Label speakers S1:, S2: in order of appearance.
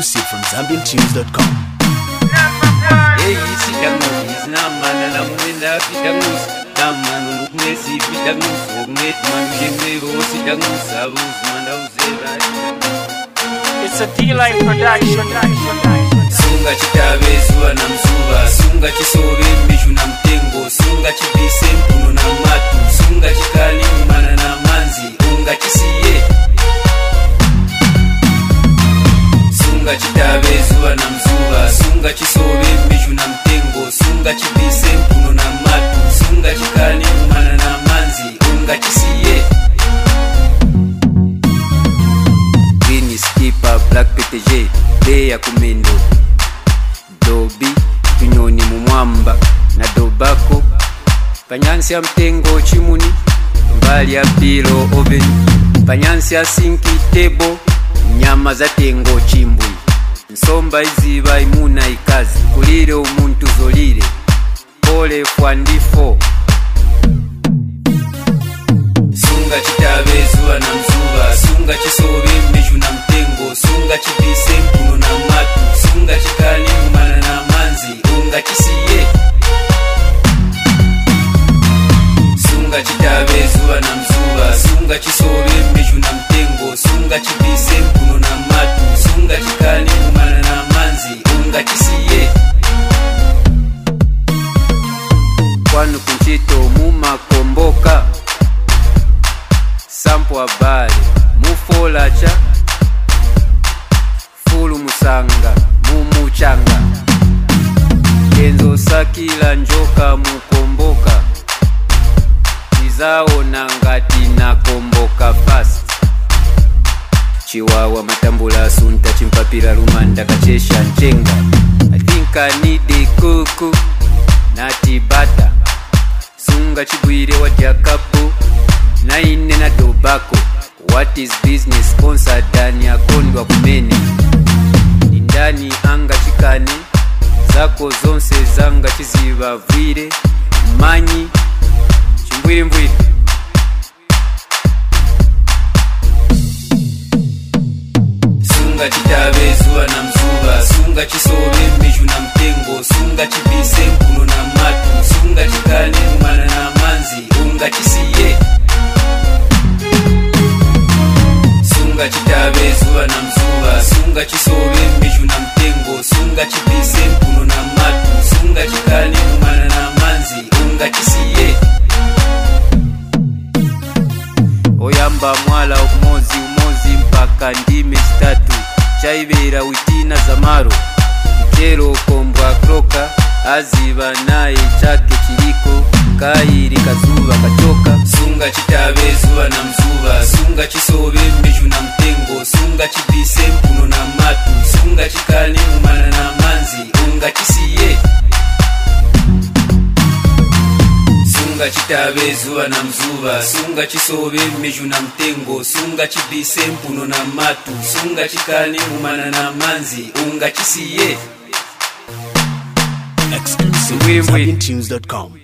S1: Exclusive from ZambianTunes.com.
S2: Hey, Sitamus, Naman, and I'm in the Sitamus, Naman, Messi, Sitamus, Ognet, Manjimbo, Sitamus, Abus, Mandau.
S3: It's a D-Line production.
S2: Sunga chitabe zuwa na msuba, sunga chisobe mbishu na mtengo, sunga chipise mpuno na matu, sunga chikali umana na manzi, unga chisiye. Sunga chitabe zuwa na msuba, sunga chisobe mbishu na mtengo, sunga chipise mpuno na matu, sunga chikali umana na manzi, unga chisiye. Green skipper, black PTG, day ya kumendo. Dobi, tunyoni mumwamba na dobako panyansi ya mtengo chimuni mbali ya pilo oven panyansi ya sinki tebo nyama za tengo chimbwi nsomba iziba imuna ikazi kulire umuntu zolire pole kwandifo sunga chitabe zuwa na mzuba sunga chisobe mbiju na mtengo sunga chipise mpuno na matu sunga chikali umana na manzi unga chisiye sunga chitabe zuwa na mzuba sunga chisobe mbiju na mtengo sunga chipise mpuno na matu sunga chikali umana na manzi unga chisiye kwanu kunchito muma komboka sampo abale mufolacha fulu musanga mumuchanga kenzo sakila njoka mukomboka izao nangati na komboka fast chiwawa matambula sunta chimpapira lumanda kachesha nchenga I think I need a kuku nati bata sunga chibwire wa jakapu na ine na dobako what is business sponsor dani akondwa kumene indani anga chikane zako zonse zanga chiziba vwire manyi chimbwire mbwire sunga chitabe zuwa na mzuba sunga chisobe mbiju na mtengo sunga chipise mpuno na matu sunga chikane umana na manzi unga chisiye sunga chitabe zuwa na mzuba sunga chisobe mbiju na mtengo sunga chipise mpuno na matu sunga chikali umana na manzi unga chisiye oyamba mwala umozi mpaka ndime statu chaibera witina zamaro mchero kombwa kroka aziba naye chake chiliko kairi kazuba kachoka sunga chitabe zuwa na mzuba sunga chisobe mbiju na mtengo sunga chipise mpuno na matu sunga chikali umana na manzi unga chisiye sunga chitabe zuwa na mzuba sunga chisobe mbiju na mtengo sunga chipise mpuno na matu sunga chikali umana na manzi unga chisiye
S1: Exclusive from ZambianTunes.com.